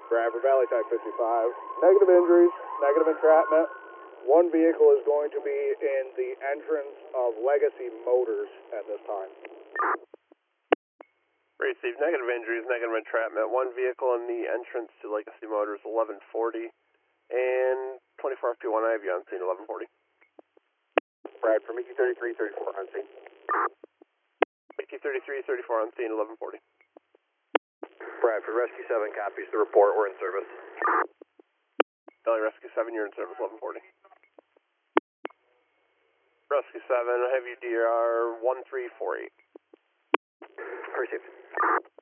Brad for Valley Type 55. Negative injuries, negative entrapment. One vehicle is going to be in the entrance of Legacy Motors at this time. Received negative injuries, negative entrapment. One vehicle in the entrance to Legacy Motors, 1140. And 24 FP1 IB on scene, 1140. Brad for Mickey 3334 on scene. Mickey 3334 on scene, 1140. Brad for Rescue 7 copies the report. We're in service. Valley Rescue 7, you're in service, 1140. Rescue 7, I have you DR 1348. Received.